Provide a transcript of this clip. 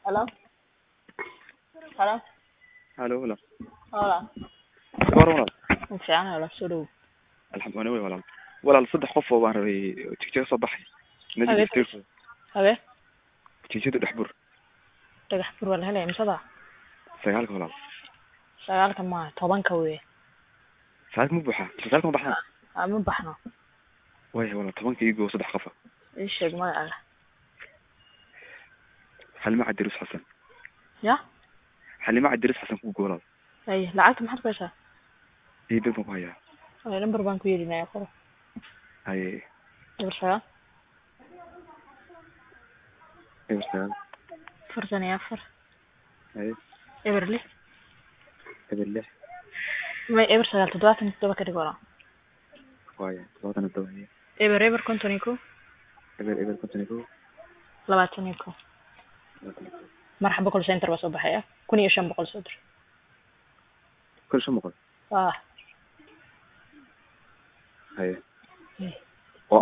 Hello? Hello? Halo walaal. Walaal. War walaal. Fiican walaal soo dhow. Alxamdulillaah walaal. Walaal saddex qof oo baan rabay tigtiga soo baxay. Nadi tigtiga. Habe? Tigtiga dhaxbur. Dhagax bur wala helay imsada. Sagaalka walaal. Sagaalka ma 10ka weey. Saad mu buuxa. Sagaalka ma baxna. Ma baxno. Way walaal 10ka iigo saddex qof. Ii sheeg magaca. Halima Cabdirus Xasan. Ya? Halima Cabdirus Xasan ku goolal. Ay lacagta maxaad ku heshaa? Ii dib ku haya. Ay number baan ku yeedinaa qoro. Ay. Ebersa. Ebersa. Farsan ya far. Ay. Eberli. Eberli. Ma ebersa 77 ka dhigo. Way. Labadana dawaya. Eber kontoniku. Eber kontoniku. 22. مرحبا كل سنتر بس صباحية كوني إيشان بقول صدر كل شو مقول آه هاي